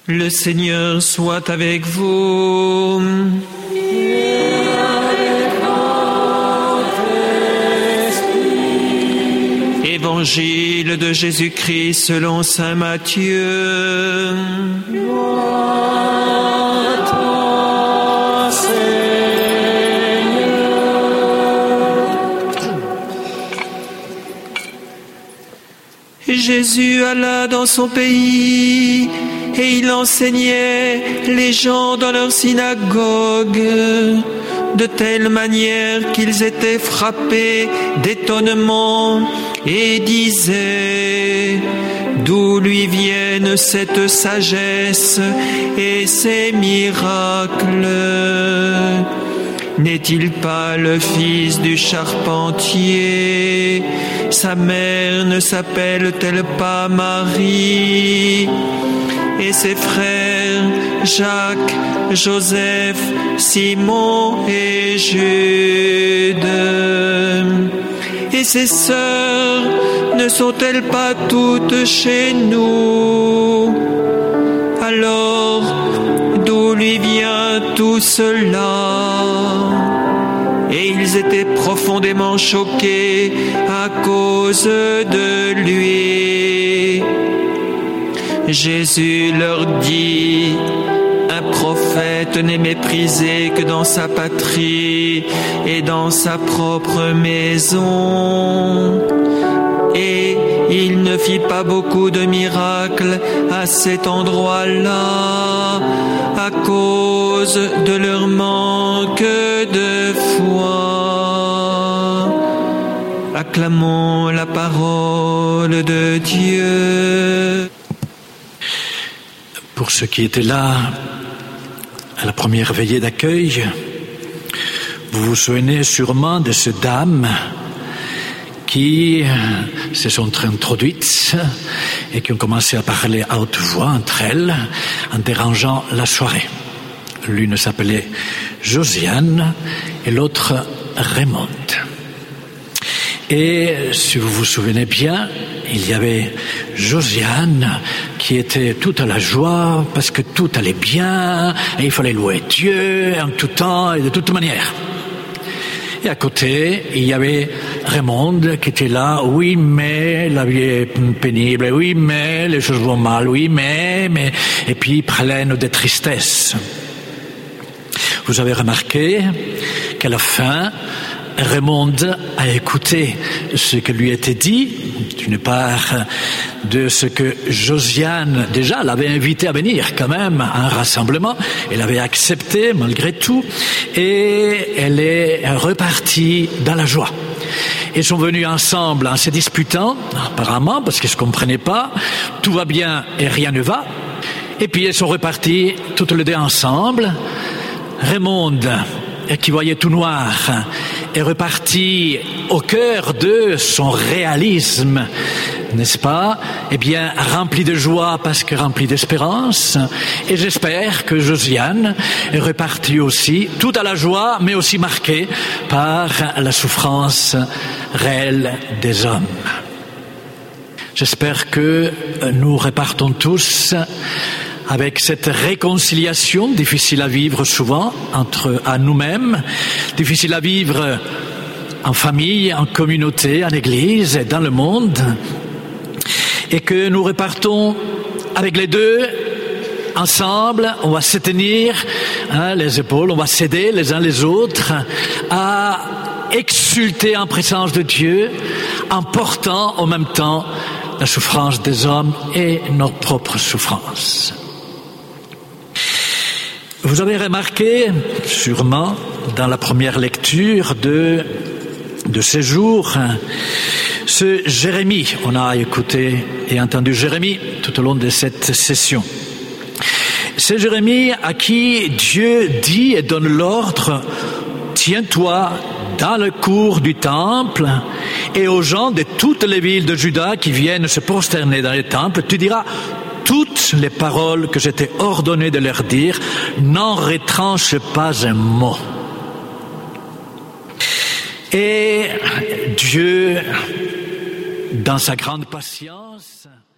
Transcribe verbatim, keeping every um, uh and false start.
Le Seigneur soit avec vous. Et avec votre esprit. Évangile de Jésus-Christ selon saint Matthieu. Gloire à toi, Seigneur. Jésus alla dans son pays et il enseignait les gens dans leur synagogue, de telle manière qu'ils étaient frappés d'étonnement et disaient: d'où lui viennent cette sagesse et ces miracles? N'est-il pas le fils du charpentier? Sa mère ne s'appelle-t-elle pas Marie? Et ses frères Jacques, Joseph, Simon et Jude? Et ses sœurs ne sont-elles pas toutes chez nous? Alors, d'où lui vient tout cela? Et ils étaient profondément choqués à cause de lui. Jésus leur dit: un prophète n'est méprisé que dans sa patrie et dans sa propre maison. Et il ne fit pas beaucoup de miracles à cet endroit-là à cause de leur manque de foi. Acclamons la parole de Dieu. Pour ceux qui étaient là à la première veillée d'accueil, vous vous souvenez sûrement de ces dames qui se sont introduites et qui ont commencé à parler à haute voix entre elles en dérangeant la soirée. L'une s'appelait Josiane et l'autre Raymonde. Et si vous vous souvenez bien, il y avait Josiane qui était toute à la joie parce que tout allait bien et il fallait louer Dieu en tout temps et de toute manière. Et à côté, il y avait Raymonde qui était là: oui, mais la vie est pénible, oui, mais les choses vont mal, oui, mais, mais, et puis pleine de tristesse. Vous avez remarqué qu'à la fin, Raymonde a écouté ce que lui était dit, d'une part de ce que Josiane déjà l'avait invité à venir quand même à un rassemblement, elle avait accepté malgré tout, et elle est repartie dans la joie. Ils sont venus ensemble en se disputant, apparemment, parce qu'ils ne se comprenaient pas, tout va bien et rien ne va, et puis ils sont repartis toutes les deux ensemble. Raymonde, qui voyait tout noir, est reparti au cœur de son réalisme, n'est-ce pas? Eh bien, rempli de joie parce que rempli d'espérance. Et j'espère que Josiane est repartie aussi, tout à la joie, mais aussi marquée par la souffrance réelle des hommes. J'espère que nous repartons tous avec cette réconciliation difficile à vivre souvent entre à nous-mêmes, difficile à vivre en famille, en communauté, en église et dans le monde, et que nous repartons avec les deux ensemble. On va se tenir hein, les épaules, on va s'aider les uns les autres à exulter en présence de Dieu, en portant en même temps la souffrance des hommes et nos propres souffrances. Vous avez remarqué, sûrement, dans la première lecture de, de ces jours, ce Jérémie. On a écouté et entendu Jérémie tout au long de cette session. C'est Jérémie à qui Dieu dit et donne l'ordre: tiens-toi dans le cour du temple, et aux gens de toutes les villes de Juda qui viennent se prosterner dans le temple, tu diras toutes les paroles que j'étais ordonné de leur dire, n'en retranche pas un mot. Et Dieu, dans sa grande patience,